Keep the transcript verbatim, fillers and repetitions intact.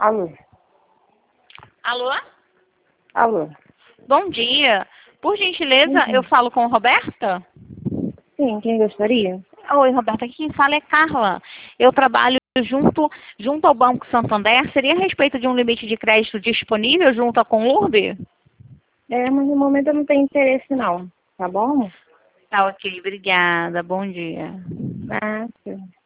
Alô? Alô? Alô? Bom dia. Por gentileza, Uhum. eu falo com Roberta? Sim, quem gostaria? Oi, Roberta. Aqui quem fala é Carla. Eu trabalho junto, junto ao Banco Santander. Seria a respeito de um limite de crédito disponível junto à Conlurb? É, mas no momento eu não tenho interesse não, tá bom? Tá ok, obrigada. Bom dia. Ah, sim.